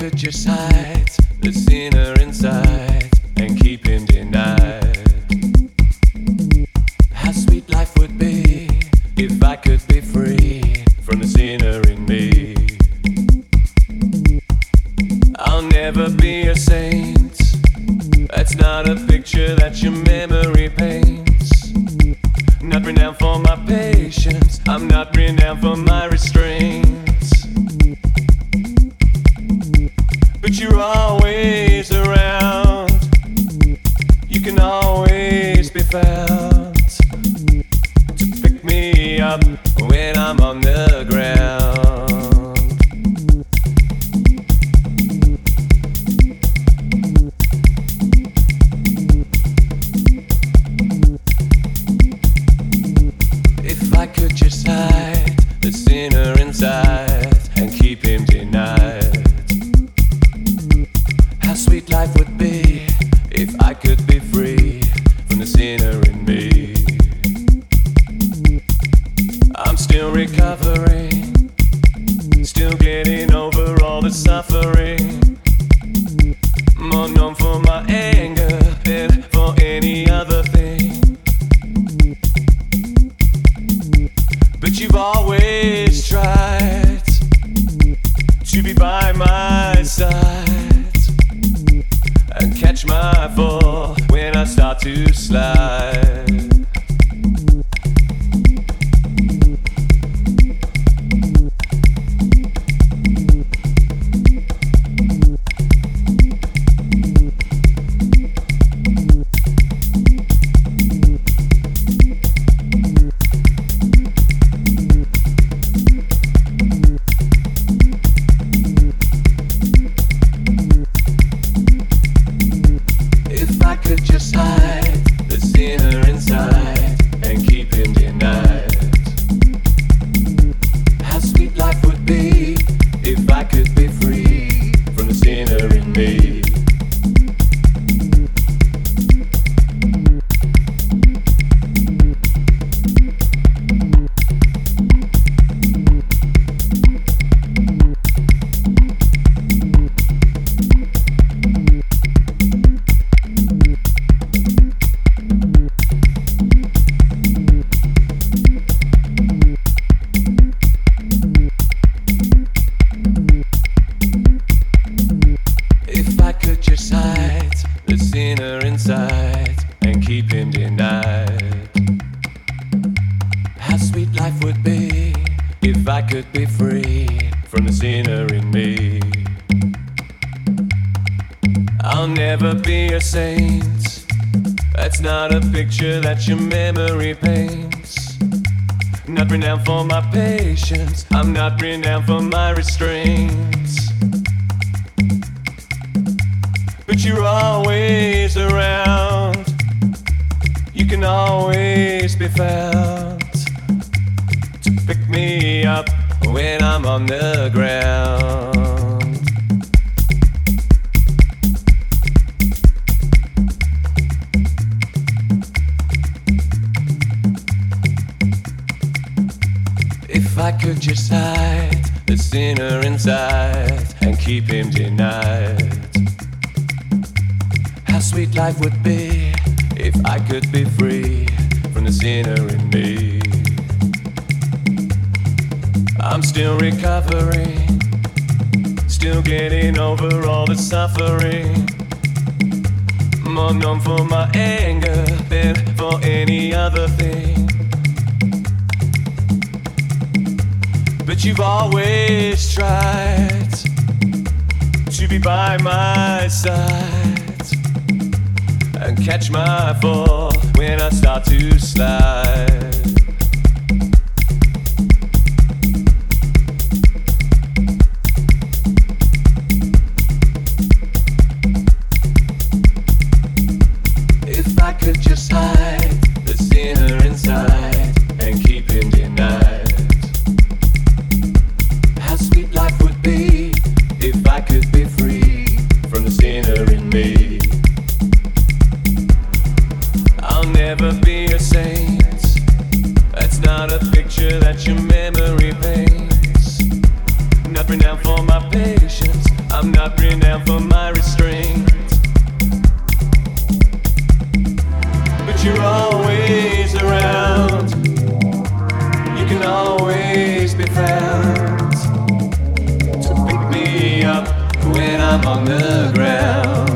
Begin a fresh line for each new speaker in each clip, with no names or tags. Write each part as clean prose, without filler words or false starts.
could just hide the sinner inside and keep him denied, how sweet life would be if I could be free from the sinner in me. I'll never be a saint, that's not a picture that your memory paints. Not renowned for my patience, I'm not renowned for my restraints, but you're always around, you can always be found to pick me up when I'm on the ground. If I could just hide the sinner inside and keep him denied, how sweet life would be if I could be free from the sinner in me. I'm still recovering, still getting over all the suffering, more known for my anger than for any other thing. But you've always tried to be by my side and catch my fall when I start to slide. If I could just hide the sinner inside and keep him denied, how sweet life would be if I could be free from the sinner in me. If I could just hide the sinner inside and keep him denied, how sweet life would be if I could be free from the sinner in me. I'll never be a saint, that's not a picture that your memory paints. Not renowned for my patience, I'm not renowned for my restraints, but you're always around, you can always be found to pick me up when I'm on the ground. If I could just hide the sinner inside and keep him denied, how sweet life would be if I could be free from the sinner in me. I'm still recovering, still getting over all the suffering, more known for my anger than for any other thing. But you've always tried to be by my side and catch my fall when I start to slide. If I could just hide the sinner inside and keep him denied, how sweet life would be if I could be free from the sinner in me. I'll never be a saint, that's not a picture that your memory paints. Not renowned for my patience, I'm not always around. You can always be found to pick me up when I'm on the ground.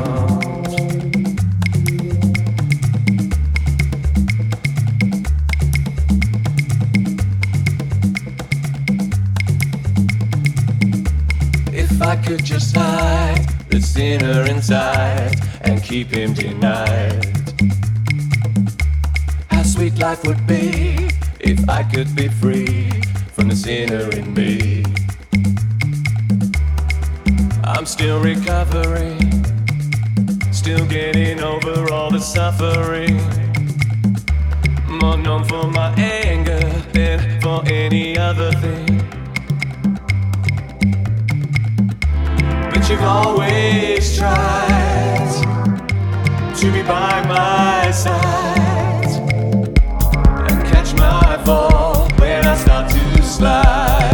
If I could just hide the sinner inside and keep him denied, how sweet life would be if I could be free from the sinner in me. I'm still recovering, still getting over all the suffering, more known for my anger than for any other thing. But you've always tried to be by my side and catch my fall when I start to slide.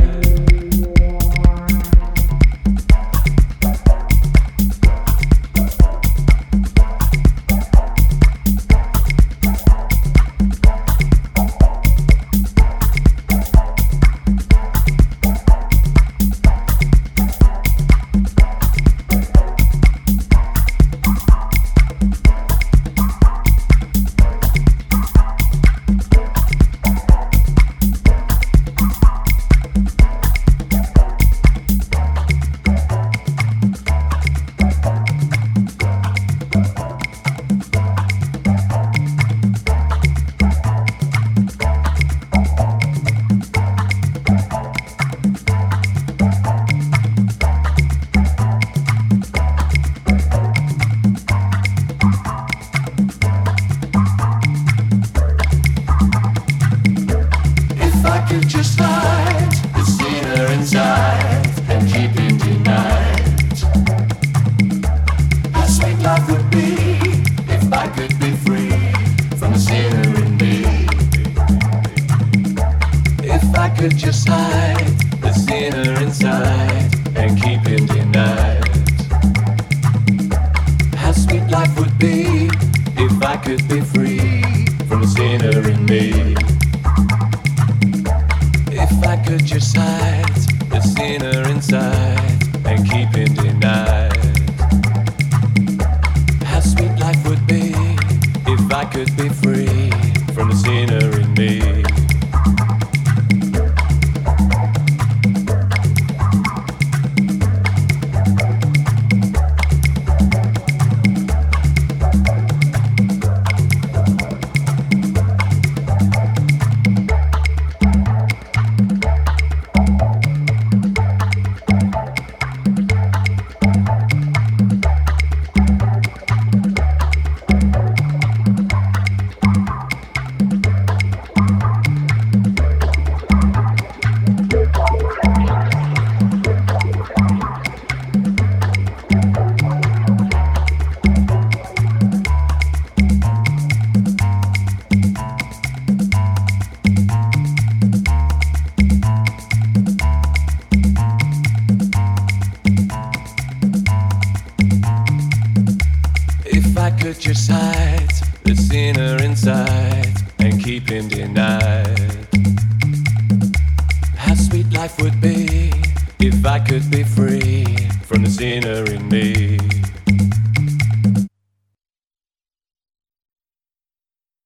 Just hide the sinner inside and keep him denied. How sweet life would be if I could be free from the sinner in me. If I could just hide the sinner inside and keep him denied. How sweet life would be if I could be free from the sinner in me. If I could just hide the sinner inside and keep him denied. How sweet life would be if I could be free from the sinner in me. If I could just hide the sinner inside and keep him denied. How sweet life would be if I could be free from the sinner in me.